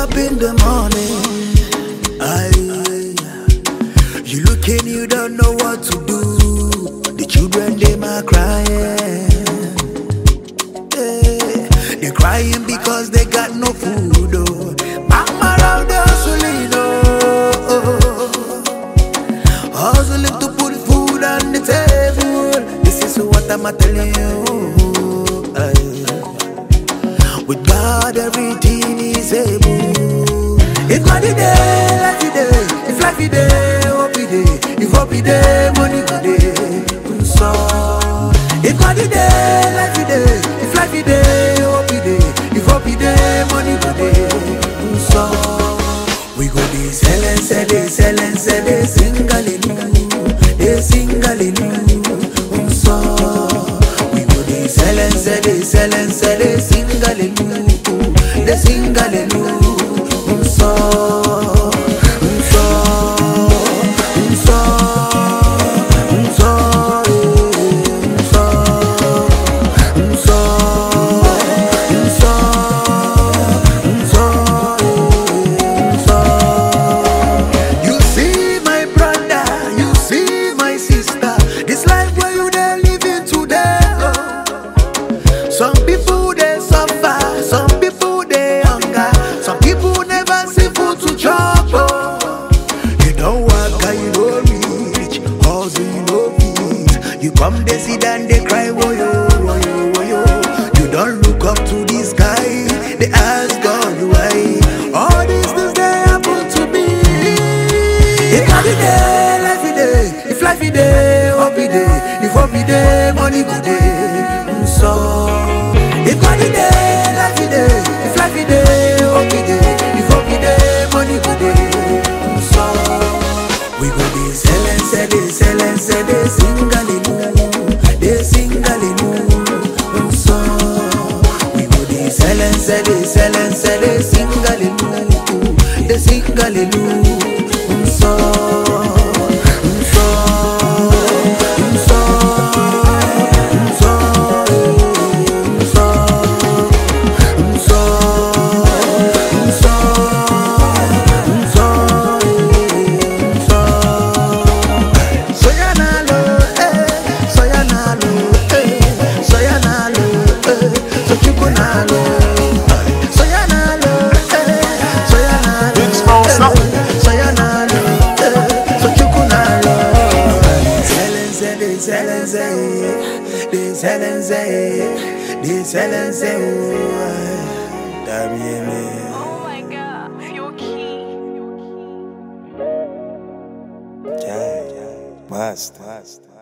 up in the morning, you looking, you don't know what to do. The children, they are crying. They're crying because they got no food. Oh. Mama around the hustling, hustling to put food on the table. This is what I'm telling you. With God, everything is able. If God is there, life is there. If life is there, hope is there. If hope is there, money is there. So, if God is there, life is there. If life is there, hope is there. If hope is there, money is there. So, we go be selling, they sing hallelujah, they sing hallelujah. So, we go be selling, they sing hallelujah, they sing hallelujah. Some people they suffer, some people they hunger, some people never see food to chop. Oh. You don't work and you don't reach, hustle you don't peace. You come they sit and they cry, woyo, woyo, woyo. You don't look up to this guy, they ask God why. All these things they happen to me. If life is there, life is there. If life is there, hope is there. If hope is there, money go there. So if God is there, life is there. If life is there, hope is there. If hope is there, money go there. So we go be selling, they sing hallelujah, they sing hallelujah. So we go be selling, they sing hallelujah, they sing hallelujah. So. Oh my God, you're key. Must.